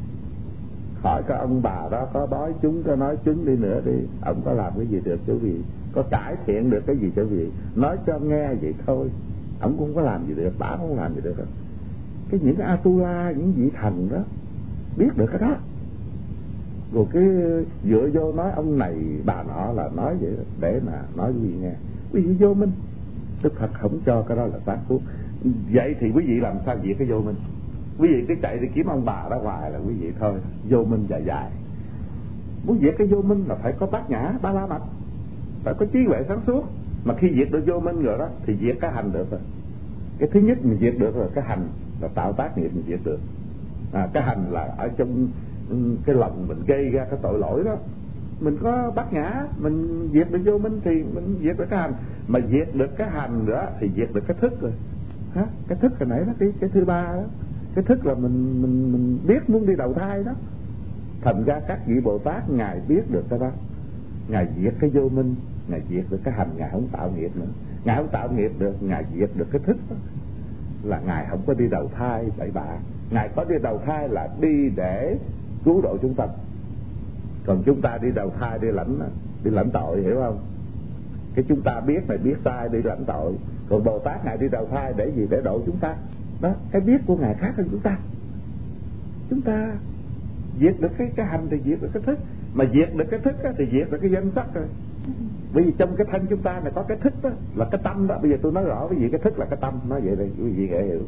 Hỏi cái ông bà đó có bói chúng, có nói chúng đi nữa đi, ông có làm cái gì được cho quý vị? Có cải thiện được cái gì cho quý vị? Nói cho nghe vậy thôi, ông cũng không có làm gì được, bà không làm gì được đó. Những cái Atula, những vị thần đó biết được cái đó, rồi cái dựa vô nói ông này bà nọ là nói vậy đó, để mà nói quý vị nghe. Quý vị vô minh, Đức Phật không cho cái đó là sáng suốt. Vậy thì quý vị làm sao diệt cái vô minh? Quý vị cứ chạy đi kiếm ông bà đó hoài là quý vị thôi, vô minh dài. Muốn diệt cái vô minh là phải có bát nhã ba la mật, phải có trí huệ sáng suốt. Mà khi diệt được vô minh rồi đó thì diệt cái hành được rồi. Cái thứ nhất mình diệt được rồi, cái hành là tạo tác nghiệp mình diệt được. Cái hành là ở trong cái lòng mình gây ra cái tội lỗi đó. Mình có bát nhã, mình diệt được vô minh thì mình diệt được cái hành. Mà diệt được cái hành nữa thì diệt được cái thức rồi. Cái thức hồi nãy đó, cái thứ ba đó. Cái thức là mình biết muốn đi đầu thai đó. Thành ra các vị Bồ Tát Ngài biết được cái đó, Ngài diệt cái vô minh, Ngài diệt được cái hành, Ngài không tạo nghiệp nữa. Ngài không tạo nghiệp được, Ngài diệt được cái thức đó, là Ngài không có đi đầu thai bậy bạ. Ngài có đi đầu thai là đi để cứu độ chúng ta. Còn chúng ta đi đầu thai đi lãnh tội, hiểu không? Cái chúng ta biết này, biết sai đi lãnh tội. Còn Bồ Tát Ngài đi đầu thai để gì? Để độ chúng ta. Đó, cái biết của Ngài khác hơn chúng ta. Chúng ta diệt được cái hành thì diệt được cái thức. Mà diệt được cái thức thì diệt được cái danh sắc rồi. Bởi vì trong cái thân chúng ta này có cái thức đó, là cái tâm đó. Bây giờ tôi nói rõ với vị cái thức là cái tâm. Nói vậy đây quý vị dễ hiểu.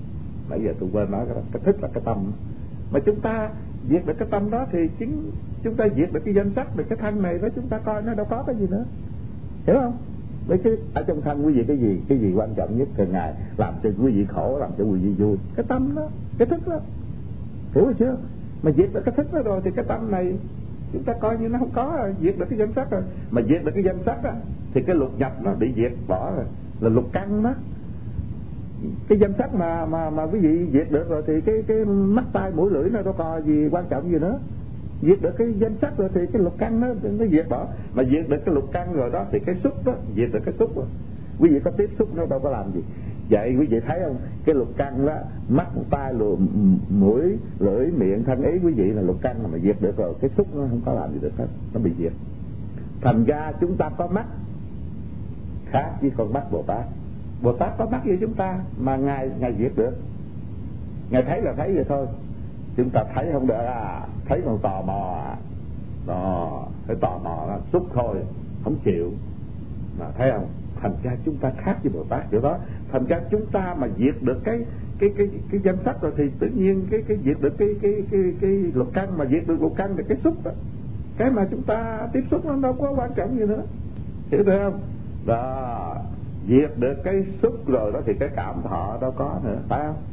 Nãy giờ tôi quên nói cái thức là cái tâm. Mà chúng ta diệt được cái tâm đó thì chính chúng ta diệt được cái danh sắc, được cái thân này đó, chúng ta coi nó đâu có cái gì nữa, hiểu không? Với cái ở trong thân quý vị cái gì quan trọng nhất thường ngày làm cho quý vị khổ, làm cho quý vị vui? Cái tâm đó, cái thức đó, hiểu rồi chưa? Mà diệt được cái thức đó rồi thì cái tâm này chúng ta coi như nó không có rồi, diệt được cái danh sắc rồi. Mà diệt được cái danh sắc đó thì cái lục nhập nó bị diệt bỏ rồi, là lục căn đó. Cái danh sắc mà quý vị diệt được rồi thì cái mắt tai mũi lưỡi nó đâu còn gì quan trọng gì nữa. Diệt được cái danh sắc rồi thì cái lục căn nó diệt bỏ. Mà diệt được cái lục căn rồi đó thì cái xúc đó, diệt được cái xúc rồi, quý vị có tiếp xúc nó đâu có làm gì. Vậy quý vị thấy không, cái lục căn đó, mắt tai mũi lưỡi miệng thân ý quý vị là lục căn, mà diệt được rồi cái xúc nó không có làm gì được hết, nó bị diệt. Thành ra chúng ta có mắt khác với con mắt Bồ Tát. Bồ Tát có mắt với chúng ta mà ngài diệt được. Ngài thấy là thấy vậy thôi, chúng ta thấy không được thấy còn tò mò đó, phải tò mò đó, xúc thôi không chịu mà, thấy không? Thành ra chúng ta khác với Bồ Tát chỗ đó. Thành ra chúng ta mà diệt được cái danh sắc rồi thì tự nhiên cái diệt được cái lục căn, mà diệt được lục căn thì cái xúc đó, cái mà chúng ta tiếp xúc nó đâu có quan trọng gì nữa, hiểu được không? Đó, diệt được cái xúc rồi đó thì cái cảm thọ đâu có nữa, phải không?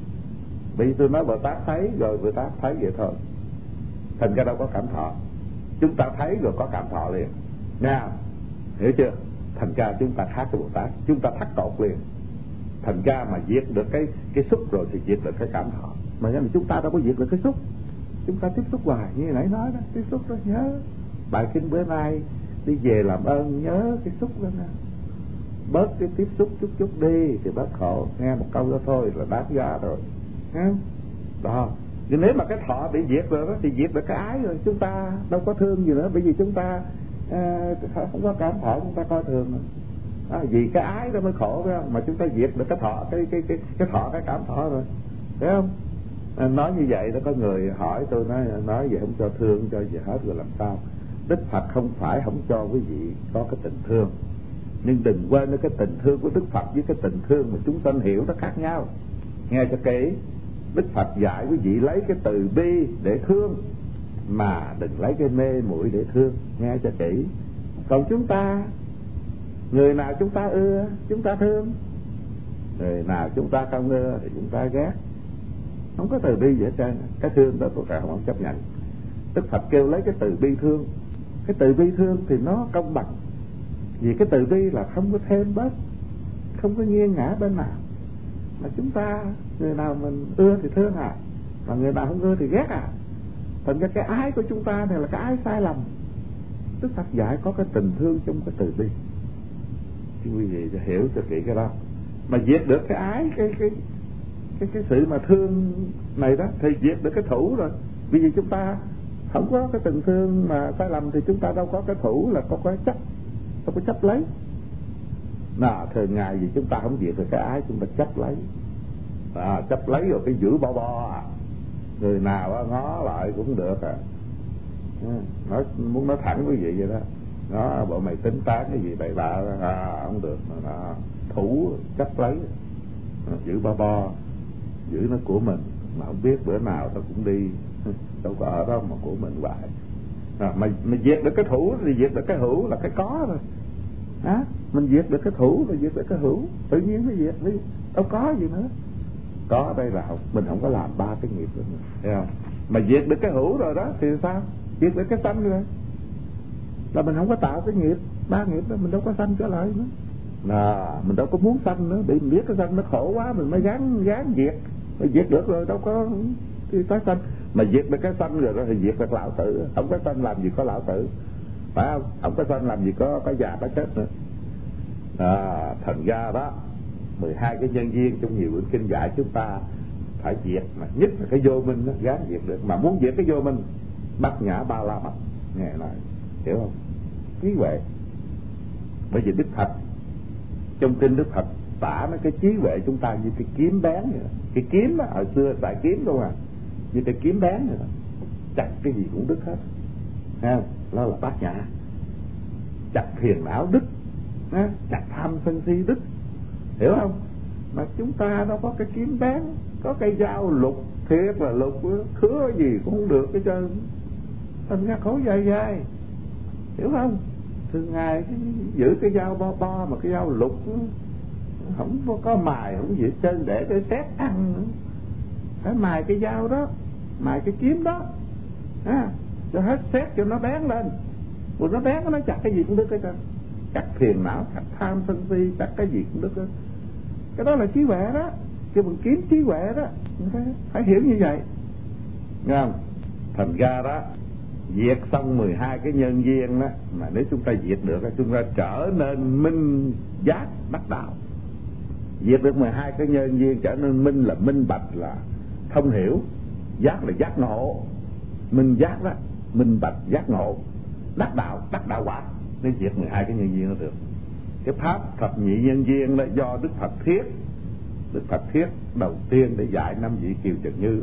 Vì tôi nói Bồ Tát thấy rồi, Bồ Tát thấy vậy thôi, thành ra đâu có cảm thọ. Chúng ta thấy rồi có cảm thọ liền nha, hiểu chưa? Thành ra chúng ta khác với Bồ Tát, chúng ta thắt cột liền. Thành ra mà diệt được cái xúc rồi thì diệt được cái cảm thọ. Mà chúng ta đâu có diệt được cái xúc, chúng ta tiếp xúc hoài như nãy nói đó, tiếp xúc đó. Nhớ bài kinh bữa nay đi về làm ơn nhớ cái xúc đó nè, bớt cái tiếp xúc chút đi thì bớt khổ. Nghe một câu đó thôi là đáng giá rồi, nghe đó. Nhưng nếu mà cái thọ bị diệt rồi đó thì diệt được cái ái rồi, chúng ta đâu có thương gì nữa, bởi vì chúng ta không có cảm thọ, chúng ta coi thường rồi. Vì cái ái đó mới khổ, phải không? Mà chúng ta diệt được cái thọ, cái thọ, cái cảm thọ rồi, phải không? Nói như vậy đó, có người hỏi tôi, nói vậy không cho thương, không cho gì hết rồi làm sao? Đức Phật không phải không cho quý vị có cái tình thương, nhưng đừng quên cái tình thương của Đức Phật với cái tình thương mà chúng sanh hiểu nó khác nhau. Nghe cho kỹ, Đức Phật dạy quý vị lấy cái từ bi để thương, mà đừng lấy cái mê muội để thương, nghe cho kỹ. Còn chúng ta, người nào chúng ta ưa chúng ta thương, người nào chúng ta không ưa thì chúng ta ghét. Không có từ bi gì hết trơn. Cái thương đó tôi không chấp nhận. Đức Phật kêu lấy cái từ bi thương. Cái từ bi thương thì nó công bằng, vì cái từ bi là không có thêm bớt, không có nghiêng ngã bên nào. Mà chúng ta, người nào mình ưa thì thương mà người nào không ưa thì ghét Thành ra cái ái của chúng ta này là cái ái sai lầm. Đức Phật dạy có cái tình thương trong cái từ bi, thì quý vịจะhiểu cho kỹ cái đó. Mà diệt được cái ái, cái sự mà thương này đó thì diệt được cái thủ rồi. Vì chúng ta không có cái tình thương mà sai lầm thì chúng ta đâu có cái thủ là có cái chấp, không có chấp lấy. Thường ngày vì chúng ta không diệt được cái ái, chúng ta chấp lấy. Chấp lấy rồi cái giữ bo người nào ngó lại cũng được nói, muốn nói thẳng quý vị vậy đó. Nó bộ mày tính toán cái gì bậy bạ không được, mà thủ chấp lấy, giữ bo giữ nó của mình, mà không biết bữa nào nó cũng đi, đâu có ở đó mà của mình hoài. Mà diệt được cái thủ thì diệt được cái hữu là cái có rồi. Mình diệt được cái thủ rồi diệt được cái hữu, tự nhiên mới diệt đi, đâu có gì nữa. Có đây là mình không có làm ba cái nghiệp nữa, thấy không? Mà diệt được cái hữu rồi đó thì sao? Diệt được cái sanh rồi là mình không có tạo cái nghiệp, ba nghiệp đó mình đâu có sanh trở lại nữa. Mình đâu có muốn sanh nữa, bị mình biết cái sanh nó khổ quá mình mới gán diệt. Mà diệt được rồi đâu có thì tái sanh. Mà diệt được cái sanh rồi đó thì diệt được lão tử. Không có sanh làm gì có lão tử, phải không? Không có sanh làm gì có già có chết nữa. Thành ra đó 12 cái nhân duyên trong nhiều quyển kinh dạy chúng ta phải diệt, mà nhất là cái vô minh đó, gán diệt được. Mà muốn diệt cái vô minh, Bát Nhã Ba La Mật, nghe nói hiểu không? Trí huệ. Bởi vì Đức Phật trong kinh Đức Phật tả nó cái trí huệ chúng ta như cái kiếm bén vậy đó. Cái kiếm á, hồi xưa xài kiếm đâu như cái kiếm bén vậy đó, chặt cái gì cũng đứt hết. Đó là Bát Nhã. Chặt phiền não đứt, chặt tham sân si đứt, hiểu không? Mà chúng ta đâu có cái kiếm bén, có cây dao lục thiệt là lục, khứa gì cũng không được hết trơn, thành ra khổ dài dài, hiểu không? Thường ngày giữ cái dao bo bo mà cái dao lục không có mài, không gì hết trơn, để cái xét ăn nữa. Phải mài cái dao đó, mài cái kiếm đó cho hết xét cho nó bén lên. Rồi nó bén nó chặt cái gì cũng đứt hết trơn, chặt phiền não, chặt tham sân si, chặt cái gì cũng đứt hết. Cái đó là trí huệ đó, cái bằng kiếm trí huệ đó, phải hiểu như vậy, nghe không? Thành ra đó, diệt xong 12 cái nhân duyên đó, mà nếu chúng ta diệt được, chúng ta trở nên minh giác đắc đạo. Diệt được 12 cái nhân duyên, trở nên minh là minh bạch, là thông hiểu, giác là giác ngộ, minh giác đó, minh bạch giác ngộ, đắc đạo quả. Nếu diệt 12 cái nhân duyên nó được. Cái pháp thập nhị nhân duyên đó do Đức Phật thiết đầu tiên để dạy 5 vị Kiều Trần Như.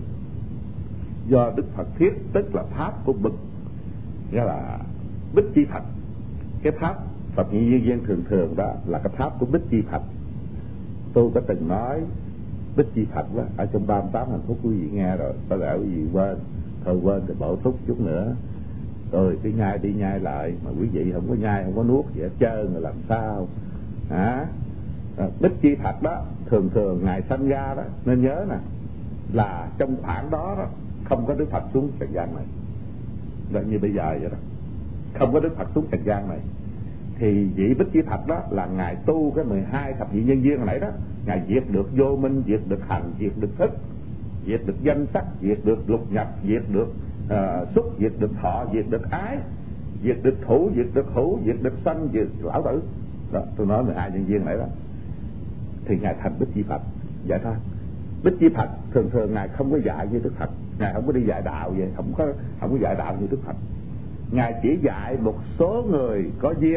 Do Đức Phật thiết tức là pháp của bậc, nghĩa là Bích Chi Phật. Cái pháp thập nhị nhân duyên thường đó là cái pháp của Bích Chi Phật. Tôi có từng nói Bích Chi Phật đó ở trong 38 hạnh phúc, quý vị nghe rồi, có lẽ quý vị quên, thôi quên thì bổ túc chút nữa. Rồi cứ nhai đi nhai lại, mà quý vị không có nhai, không có nuốt gì hết trơn rồi làm sao hả? Bích Chi Phật đó thường ngày sanh ra đó, nên nhớ nè, là trong khoảng đó đó không có Đức Phật xuống trần gian này, là như bây giờ vậy đó, không có Đức Phật xuống trần gian này. Thì vị Bích Chi Phật đó là ngài tu cái 12 thập nhị nhân duyên hồi nãy đó, ngài diệt được vô minh, diệt được hành, diệt được thức, diệt được danh sắc, diệt được lục nhập, diệt được xúc, diệt được thọ, diệt được ái, diệt được thủ, diệt được hữu, diệt được sanh, diệt lão tử đó. Tôi nói 12 nhân duyên này đó, thì ngài thành Bích Chi Phật. Vậy thôi. Bích Chi Phật thường ngài không có dạy như Đức Phật, ngài không có đi dạy đạo vậy, không có dạy đạo như Đức Phật. Ngài chỉ dạy một số người có duyên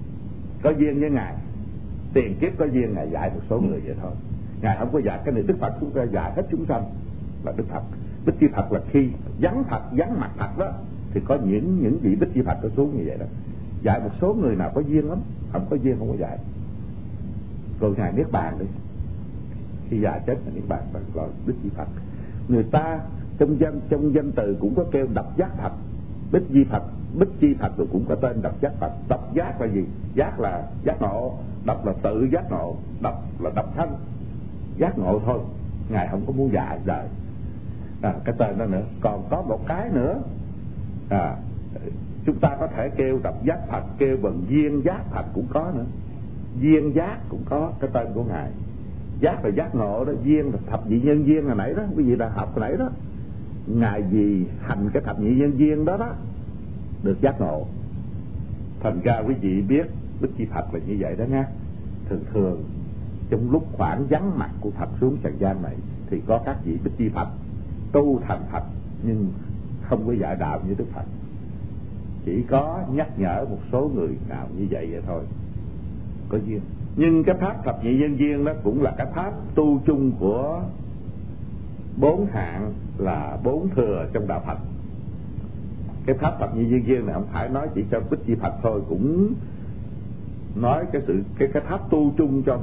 với ngài, tiền kiếp có duyên, ngài dạy một số người vậy thôi. Ngài không có dạy cái này. Đức Phật chúng ta dạy hết chúng sanh là Đức Phật. Bích Chi Phật là khi vắng mặt Phật đó, thì có những vị Bích Chi Phật có xuống như vậy đó, dạy một số người nào có duyên lắm, không có duyên không có dạy. Rồi ngài niết bàn đi, khi già chết là niết bàn, gọi Bích Chi Phật. Người ta trong danh từ cũng có kêu độc giác Phật, Bích Chi Phật, Bích Chi Phật, rồi cũng có tên độc giác Phật. Độc giác là gì? Giác là giác ngộ, độc là tự giác ngộ, độc là độc thân, giác ngộ thôi. Ngài không có muốn dạy đời cái tên đó nữa. Còn có một cái nữa, chúng ta có thể kêu độc giác Phật, kêu bằng duyên giác Phật cũng có nữa. Duyên giác cũng có cái tên của ngài. Giác là giác ngộ đó, duyên là thập nhị nhân duyên hồi nãy đó, quý vị đã học hồi nãy đó. Ngài vì hành cái thập nhị nhân duyên đó đó được giác ngộ. Thành ra quý vị biết Bích Chi Phật là như vậy đó nha. Thường trong lúc khoảng vắng mặt của Phật xuống trần gian này, thì có các vị Bích Chi Phật tu thành Phật, nhưng không có dạy đạo như Đức Phật, chỉ có nhắc nhở một số người nào như vậy thôi, có duyên. Nhưng cái pháp thập nhị nhân duyên đó cũng là cái pháp tu chung của 4 hạng, là 4 thừa trong đạo Phật. Cái pháp thập nhị nhân duyên này không phải nói chỉ cho Bích Chi Phật thôi, cũng nói cái pháp tu chung cho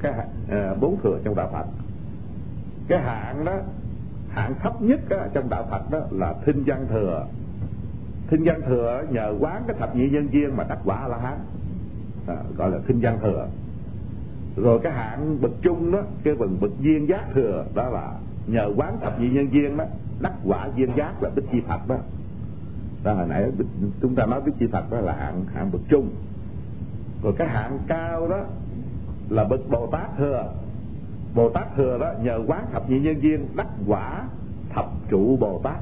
4 thừa trong đạo Phật. Cái hạng đó, hạng thấp nhất đó, trong đạo Phật đó là thinh văn thừa. Thinh văn thừa nhờ quán cái thập nhị nhân duyên mà đắc quả A La Hán, gọi là thinh văn thừa. Rồi cái hạng bậc trung đó, cái bậc duyên giác thừa, đó là nhờ quán thập nhị nhân duyên đó đắc quả duyên giác, là Bích Chi Phật đó. Đó hồi nãy chúng ta nói Bích Chi Phật đó là hạng bậc trung. Rồi cái hạng cao đó là bậc Bồ Tát thừa. Bồ Tát thừa đó nhờ quán thập nhị nhân duyên đắc quả thập trụ Bồ Tát.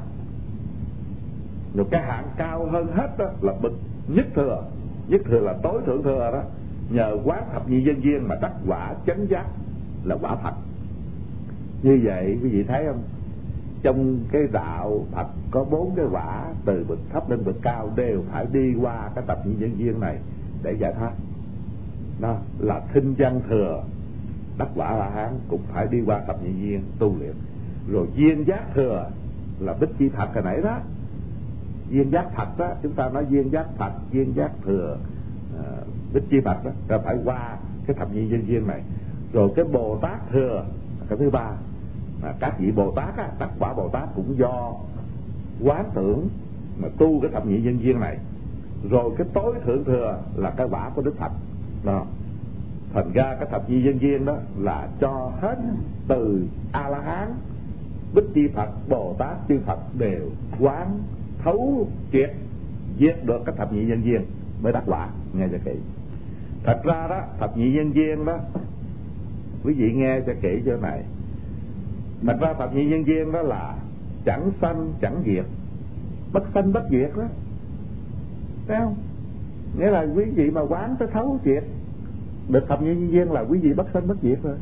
Rồi cái hạng cao hơn hết đó là bậc nhất thừa. Nhất thừa là tối thượng thừa đó, nhờ quán thập nhị nhân duyên mà đắc quả chánh giác, là quả Phật. Như vậy quý vị thấy không, trong cái đạo Phật có 4 cái quả, từ bậc thấp đến bậc cao đều phải đi qua cái thập nhị nhân duyên này để giải thoát. Đó là thinh văn thừa đắc quả A La Hán cũng phải đi qua thập nhị duyên tu luyện. Rồi duyên giác thừa là Bích Chi Phật hồi nãy đó, duyên giác Phật đó, chúng ta nói duyên giác Phật, duyên giác thừa, Bích Chi Phật đó, là phải qua cái thập nhị nhân duyên này. Rồi cái Bồ Tát thừa, cái thứ ba, Các vị Bồ Tát á, đắc quả Bồ Tát cũng do quán tưởng mà tu cái thập nhị nhân duyên này. Rồi cái tối thượng thừa là cái quả của Đức Phật đó. Thành ra cái thập nhị nhân duyên đó là cho hết từ A-la-hán, Bích Chi Phật, Bồ Tát, Chư Phật đều quán thấu triệt diệt được cái thập nhị nhân duyên mới đắc quả. Nghe cho kỹ. Thật ra đó, thập nhị nhân duyên đó, quý vị nghe cho kỹ chỗ này. Thật ra thập nhị nhân duyên đó là chẳng sanh chẳng diệt, bất sanh bất diệt đó, thấy không? Nghĩa là quý vị mà quán tới thấu triệt được thập nhị nhân duyên là quý vị bất sanh bất diệt rồi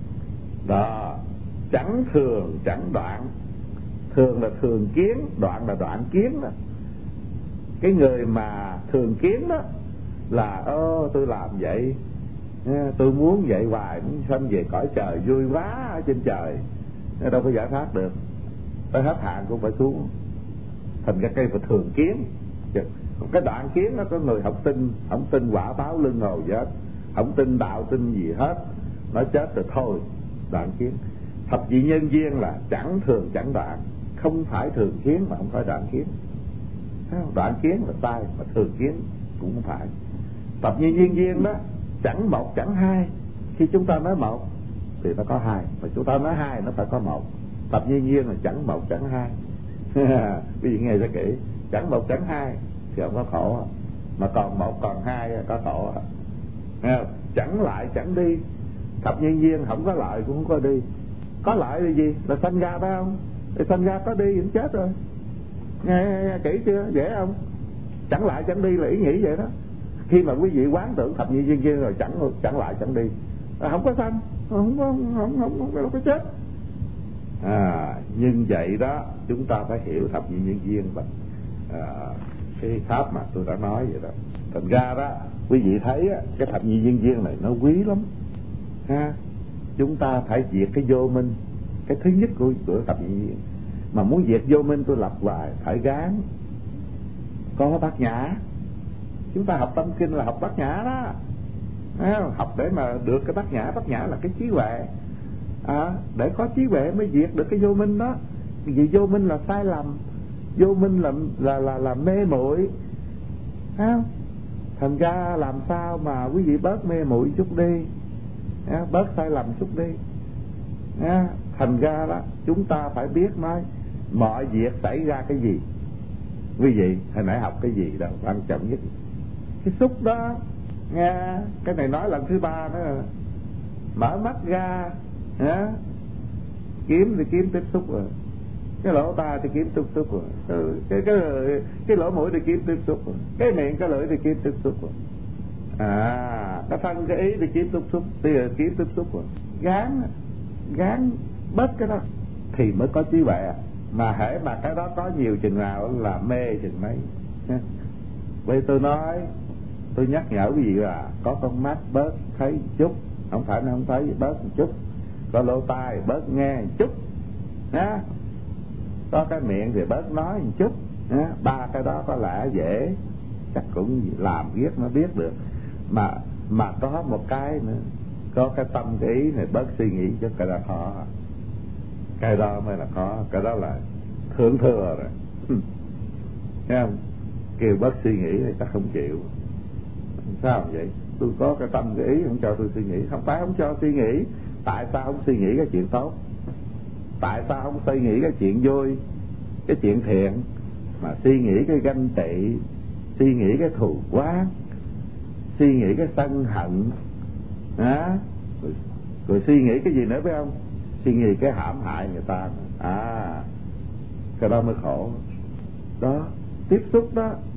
đó. Chẳng thường chẳng đoạn. Thường là thường kiến, đoạn là đoạn kiến đó. Cái người mà thường kiến đó là tôi làm vậy, tôi muốn vậy hoài, muốn sanh về cõi trời vui quá ở trên trời, đâu có giải thoát được, tới hết hạn cũng phải xuống. Thành ra cây phải thường kiến. Cái đoạn kiến nó có người không tin quả báo luân hồi gì hết, không tin đạo tin gì hết, nó chết rồi thôi. Đoạn kiến. Thập nhị nhân duyên là chẳng thường chẳng đoạn, không phải thường kiến mà không phải đoạn kiến. Đoạn kiến là sai, mà thường kiến cũng không phải. Thập nhị nhân duyên đó chẳng một chẳng hai. Khi chúng ta nói một thì nó có hai, mà chúng ta nói hai nó phải có một. Thập nhị nhân duyên là chẳng một chẳng hai. Quý vị nghe cho kỹ. Chẳng một chẳng hai thì không có khổ, mà còn một còn hai có khổ. Chẳng lại chẳng đi. Thập nhị nhân duyên không có lại cũng không có đi. Có lại là gì? Là sanh ra phải không? Thì sanh ra có đi cũng chết rồi. Nghe kỹ chưa? Dễ không? Chẳng lại chẳng đi là ý nghĩ vậy đó. Khi mà quý vị quán tưởng thập nhị nhân duyên rồi chẳng lại chẳng đi, không có sanh, không có chết. Nhưng vậy đó chúng ta phải hiểu thập nhị nhân duyên bằng cái pháp mà tôi đã nói vậy đó. Thành ra đó quý vị thấy cái thập nhị nhân duyên này nó quý lắm ha. Chúng ta phải diệt cái vô minh, cái thứ nhất của thập nhị duyên. Mà muốn diệt vô minh tôi lập hoài, phải gán có bát nhã. Chúng ta học tâm kinh là học bát nhã đó, học để mà được cái bát nhã. Bát nhã là cái trí huệ, để có trí huệ mới diệt được cái vô minh đó. Vì vô minh là sai lầm, vô minh là mê muội, thành ra làm sao mà quý vị bớt mê muội chút đi, bớt sai lầm chút đi. Thành ra đó chúng ta phải biết nói mọi việc xảy ra cái gì. Quý vị hồi nãy học cái gì đâu, quan trọng nhất cái xúc đó nghe. Cái này nói lần thứ 3 nữa. Mở mắt ra kiếm thì kiếm tiếp xúc rồi, cái lỗ tai thì kiếm tiếp xúc rồi, cái lỗ mũi thì kiếm tiếp xúc rồi, cái miệng cái lưỡi thì kiếm tiếp xúc rồi, cái thân cái ý thì kiếm tiếp xúc, kiếm tiếp xúc rồi. Gán bớt cái đó thì mới có trí huệ. Mà hễ mà cái đó có nhiều chừng nào là mê chừng mấy. Vậy tôi nhắc nhở quý vị là có con mắt bớt thấy chút, không phải nó không thấy, bớt một chút. Có lỗ tai bớt nghe một chút, có cái miệng thì bớt nói một chút. 3 cái đó có lẽ dễ, chắc cũng làm biết nó biết được. Mà có một cái nữa, có cái tâm cái ý này bớt suy nghĩ, chứ cái đó khó. Cái đó mới là khó, cái đó là thượng thừa rồi. Thấy không? Kêu bớt suy nghĩ thì chắc không chịu. Sao vậy? Tôi có cái tâm cái ý không cho tôi suy nghĩ. Không phải không cho suy nghĩ. Tại sao không suy nghĩ cái chuyện tốt? Tại sao không suy nghĩ cái chuyện vui, cái chuyện thiện, mà suy nghĩ cái ganh tị, suy nghĩ cái thù oán, suy nghĩ cái sân hận, rồi suy nghĩ cái gì nữa phải không? Suy nghĩ cái hãm hại người ta. Cái đó mới khổ đó. Tiếp xúc đó